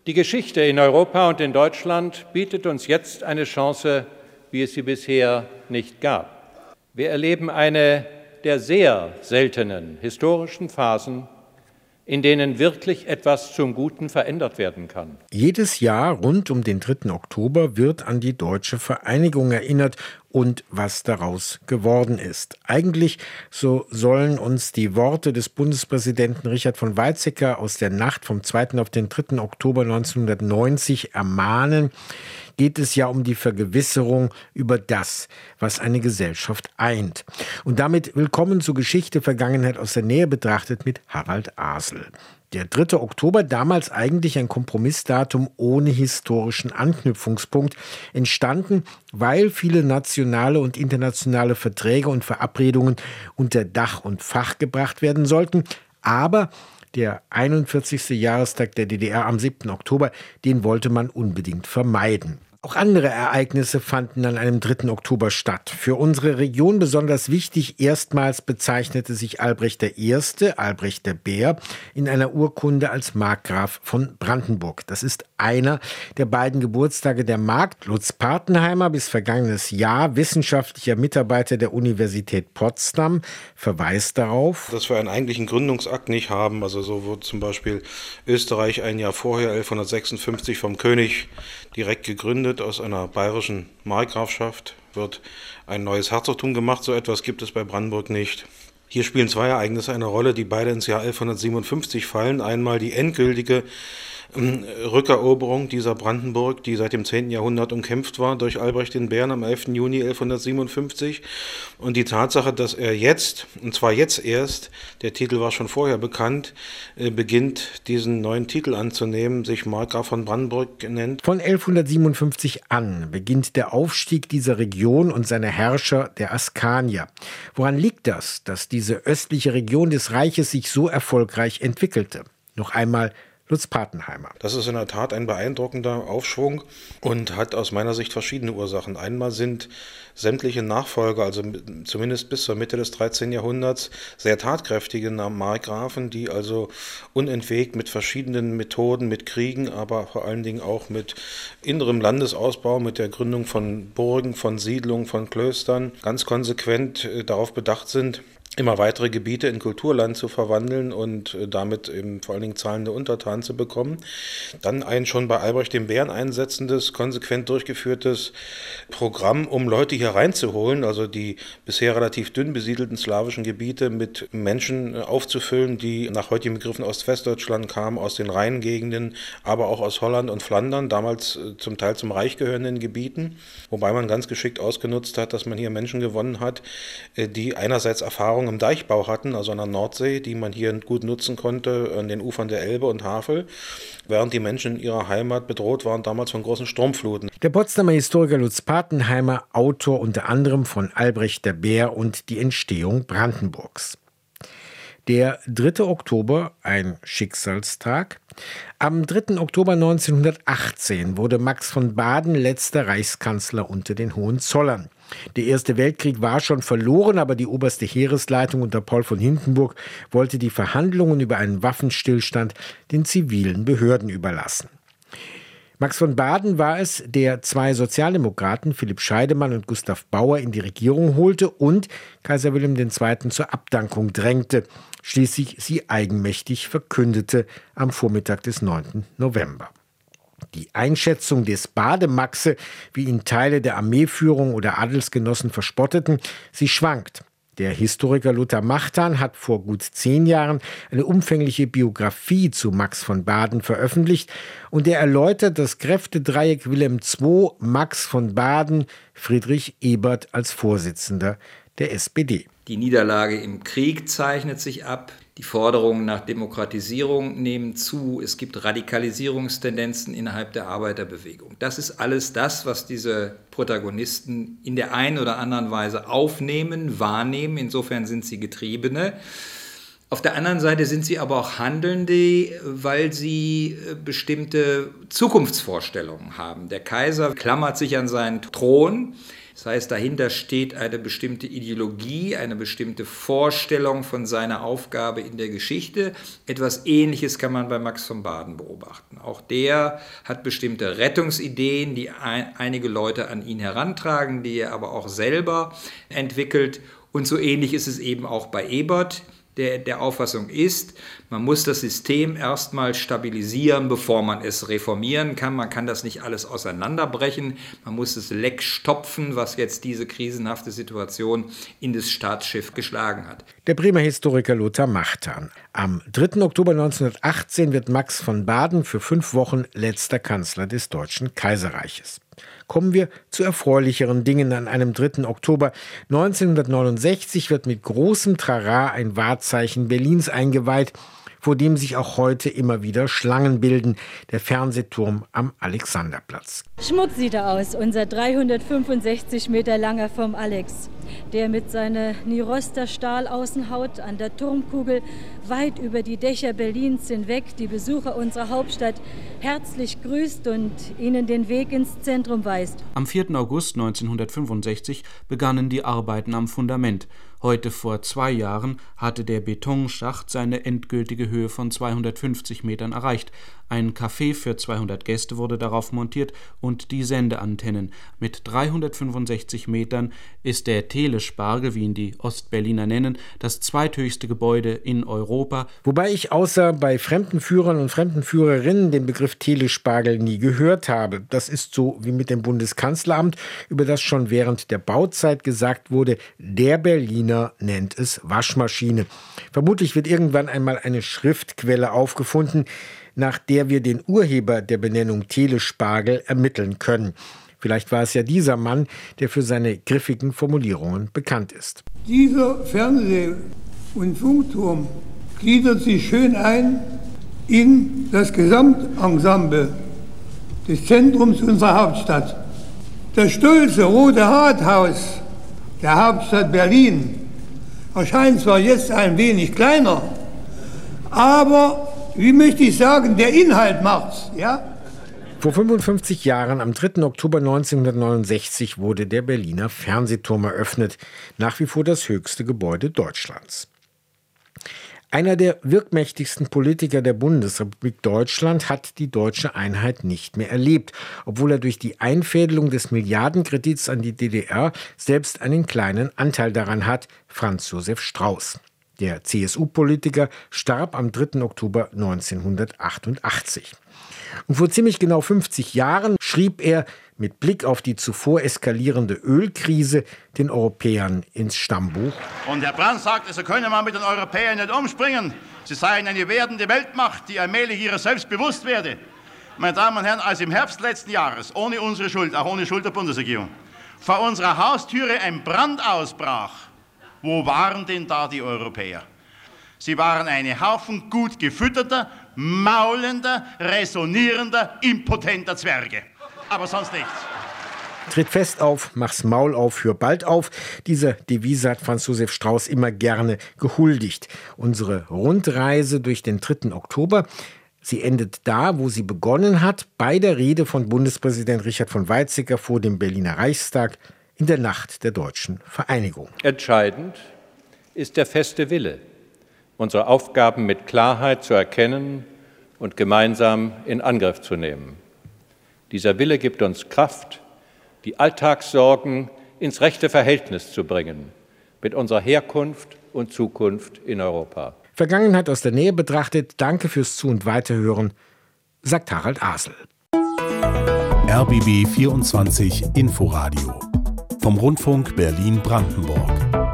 Die Geschichte in Europa und in Deutschland bietet uns jetzt eine Chance, wie es sie bisher nicht gab. Wir erleben eine der sehr seltenen historischen Phasen, in denen wirklich etwas zum Guten verändert werden kann. Jedes Jahr rund um den 3. Oktober wird an die deutsche Vereinigung erinnert und was daraus geworden ist. Eigentlich, so sollen uns die Worte des Bundespräsidenten Richard von Weizsäcker aus der Nacht vom 2. auf den 3. Oktober 1990 ermahnen, geht es ja um die Vergewisserung über das, was eine Gesellschaft eint. Und damit willkommen zur Geschichte Vergangenheit aus der Nähe betrachtet mit Harald Asel. Der 3. Oktober, damals eigentlich ein Kompromissdatum ohne historischen Anknüpfungspunkt, entstanden, weil viele nationale und internationale Verträge und Verabredungen unter Dach und Fach gebracht werden sollten. Aber der 41. Jahrestag der DDR am 7. Oktober, den wollte man unbedingt vermeiden. Auch andere Ereignisse fanden an einem 3. Oktober statt. Für unsere Region besonders wichtig, erstmals bezeichnete sich Albrecht I., Albrecht der Bär, in einer Urkunde als Markgraf von Brandenburg. Das ist einer der beiden Geburtstage der Mark. Lutz Partenheimer, bis vergangenes Jahr wissenschaftlicher Mitarbeiter der Universität Potsdam, verweist darauf, dass wir einen eigentlichen Gründungsakt nicht haben. Also so wurde zum Beispiel Österreich ein Jahr vorher, 1156, vom König direkt gegründet. Aus einer bayerischen Markgrafschaft wird ein neues Herzogtum gemacht. So etwas gibt es bei Brandenburg nicht. Hier spielen zwei Ereignisse eine Rolle, die beide ins Jahr 1157 fallen. Einmal die endgültige Rückeroberung dieser Brandenburg, die seit dem 10. Jahrhundert umkämpft war durch Albrecht den Bären am 11. Juni 1157. Und die Tatsache, dass er jetzt, und zwar jetzt erst, der Titel war schon vorher bekannt, beginnt, diesen neuen Titel anzunehmen, sich Markgraf von Brandenburg nennt. Von 1157 an beginnt der Aufstieg dieser Region und seiner Herrscher, der Askanier. Woran liegt das, dass diese östliche Region des Reiches sich so erfolgreich entwickelte? Noch einmal Lutz Partenheimer. Das ist in der Tat ein beeindruckender Aufschwung und hat aus meiner Sicht verschiedene Ursachen. Einmal sind sämtliche Nachfolger, also zumindest bis zur Mitte des 13. Jahrhunderts, sehr tatkräftige Markgrafen, die also unentwegt mit verschiedenen Methoden, mit Kriegen, aber vor allen Dingen auch mit innerem Landesausbau, mit der Gründung von Burgen, von Siedlungen, von Klöstern, ganz konsequent darauf bedacht sind, immer weitere Gebiete in Kulturland zu verwandeln und damit eben vor allen Dingen zahlende Untertanen zu bekommen. Dann ein schon bei Albrecht dem Bären einsetzendes, konsequent durchgeführtes Programm, um Leute hier reinzuholen, also die bisher relativ dünn besiedelten slawischen Gebiete mit Menschen aufzufüllen, die nach heutigen Begriffen Ost-Westdeutschland kamen, aus den Rheingegenden, aber auch aus Holland und Flandern, damals zum Teil zum Reich gehörenden Gebieten, wobei man ganz geschickt ausgenutzt hat, dass man hier Menschen gewonnen hat, die einerseits Erfahrung im Deichbau hatten, also an der Nordsee, die man hier gut nutzen konnte, an den Ufern der Elbe und Havel, während die Menschen in ihrer Heimat bedroht waren damals von großen Sturmfluten. Der Potsdamer Historiker Lutz Partenheimer, Autor unter anderem von Albrecht der Bär und die Entstehung Brandenburgs. Der 3. Oktober, ein Schicksalstag. Am 3. Oktober 1918 wurde Max von Baden letzter Reichskanzler unter den Hohenzollern. Der Erste Weltkrieg war schon verloren, aber die oberste Heeresleitung unter Paul von Hindenburg wollte die Verhandlungen über einen Waffenstillstand den zivilen Behörden überlassen. Max von Baden war es, der zwei Sozialdemokraten, Philipp Scheidemann und Gustav Bauer, in die Regierung holte und Kaiser Wilhelm II. Zur Abdankung drängte, schließlich sie eigenmächtig verkündete am Vormittag des 9. November. Die Einschätzung des Bademaxe, wie ihn Teile der Armeeführung oder Adelsgenossen verspotteten, sie schwankt. Der Historiker Lothar Machtan hat vor gut 10 Jahren eine umfängliche Biografie zu Max von Baden veröffentlicht und er erläutert das Kräftedreieck Wilhelm II, Max von Baden, Friedrich Ebert als Vorsitzender der SPD. Die Niederlage im Krieg zeichnet sich ab. Die Forderungen nach Demokratisierung nehmen zu. Es gibt Radikalisierungstendenzen innerhalb der Arbeiterbewegung. Das ist alles das, was diese Protagonisten in der einen oder anderen Weise aufnehmen, wahrnehmen. Insofern sind sie Getriebene. Auf der anderen Seite sind sie aber auch Handelnde, weil sie bestimmte Zukunftsvorstellungen haben. Der Kaiser klammert sich an seinen Thron. Das heißt, dahinter steht eine bestimmte Ideologie, eine bestimmte Vorstellung von seiner Aufgabe in der Geschichte. Etwas Ähnliches kann man bei Max von Baden beobachten. Auch der hat bestimmte Rettungsideen, die einige Leute an ihn herantragen, die er aber auch selber entwickelt. Und so ähnlich ist es eben auch bei Ebert, der Auffassung ist, man muss das System erstmal stabilisieren, bevor man es reformieren kann. Man kann das nicht alles auseinanderbrechen. Man muss das Leck stopfen, was jetzt diese krisenhafte Situation in das Staatsschiff geschlagen hat. Der Bremer Historiker Lothar Machtan. Am 3. Oktober 1918 wird Max von Baden für 5 Wochen letzter Kanzler des Deutschen Kaiserreiches. Kommen wir zu erfreulicheren Dingen an einem 3. Oktober. 1969 wird mit großem Trara ein Wahrzeichen Berlins eingeweiht, vor dem sich auch heute immer wieder Schlangen bilden, der Fernsehturm am Alexanderplatz. Schmuck sieht er aus, unser 365 Meter langer vom Alex, der mit seiner Niroster Stahlaußenhaut an der Turmkugel weit über die Dächer Berlins hinweg die Besucher unserer Hauptstadt herzlich grüßt und ihnen den Weg ins Zentrum weist. Am 4. August 1965 begannen die Arbeiten am Fundament. Heute vor 2 Jahren hatte der Betonschacht seine endgültige Höhe von 250 Metern erreicht. Ein Café für 200 Gäste wurde darauf montiert und die Sendeantennen. Mit 365 Metern ist der Telespargel, wie ihn die Ostberliner nennen, das zweithöchste Gebäude in Europa. Wobei ich außer bei Fremdenführern und Fremdenführerinnen den Begriff Telespargel nie gehört habe. Das ist so wie mit dem Bundeskanzleramt, über das schon während der Bauzeit gesagt wurde, der Berliner nennt es Waschmaschine. Vermutlich wird irgendwann einmal eine Schriftquelle aufgefunden, nach der wir den Urheber der Benennung Telespargel ermitteln können. Vielleicht war es ja dieser Mann, der für seine griffigen Formulierungen bekannt ist. Dieser Fernseh- und Funkturm gliedert sich schön ein in das Gesamtensemble des Zentrums unserer Hauptstadt. Das stolze Rote Rathaus der Hauptstadt Berlin erscheint zwar jetzt ein wenig kleiner, aber, wie möchte ich sagen, der Inhalt macht's, ja? Vor 55 Jahren, am 3. Oktober 1969, wurde der Berliner Fernsehturm eröffnet, nach wie vor das höchste Gebäude Deutschlands. Einer der wirkmächtigsten Politiker der Bundesrepublik Deutschland hat die deutsche Einheit nicht mehr erlebt, obwohl er durch die Einfädelung des Milliardenkredits an die DDR selbst einen kleinen Anteil daran hat, Franz Josef Strauß. Der CSU-Politiker starb am 3. Oktober 1988. Und vor ziemlich genau 50 Jahren schrieb er mit Blick auf die zuvor eskalierende Ölkrise den Europäern ins Stammbuch. Und Herr Brandt sagte, so könne man mit den Europäern nicht umspringen. Sie seien eine werdende Weltmacht, die allmählich ihrer selbst bewusst werde. Meine Damen und Herren, als im Herbst letzten Jahres, ohne unsere Schuld, auch ohne Schuld der Bundesregierung, vor unserer Haustüre ein Brand ausbrach, wo waren denn da die Europäer? Sie waren eine Haufen gut gefütterter, maulender, resonierender, impotenter Zwerge. Aber sonst nichts. Tritt fest auf, mach's Maul auf, hör bald auf. Diese Devise hat Franz Josef Strauß immer gerne gehuldigt. Unsere Rundreise durch den 3. Oktober, sie endet da, wo sie begonnen hat, bei der Rede von Bundespräsident Richard von Weizsäcker vor dem Berliner Reichstag in der Nacht der deutschen Vereinigung. Entscheidend ist der feste Wille, unsere Aufgaben mit Klarheit zu erkennen und gemeinsam in Angriff zu nehmen. Dieser Wille gibt uns Kraft, die Alltagssorgen ins rechte Verhältnis zu bringen mit unserer Herkunft und Zukunft in Europa. Vergangenheit aus der Nähe betrachtet, danke fürs Zu- und Weiterhören, sagt Harald Asel. RBB 24 Inforadio vom Rundfunk Berlin-Brandenburg.